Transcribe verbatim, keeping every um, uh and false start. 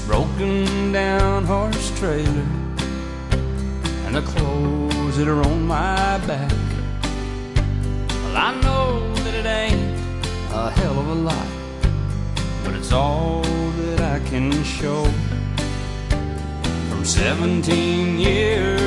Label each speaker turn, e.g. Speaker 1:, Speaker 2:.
Speaker 1: broken down horse trailer and the clothes that are on my back. Well, I know that it ain't a hell of a lot, but it's all that I can show. From seventeen years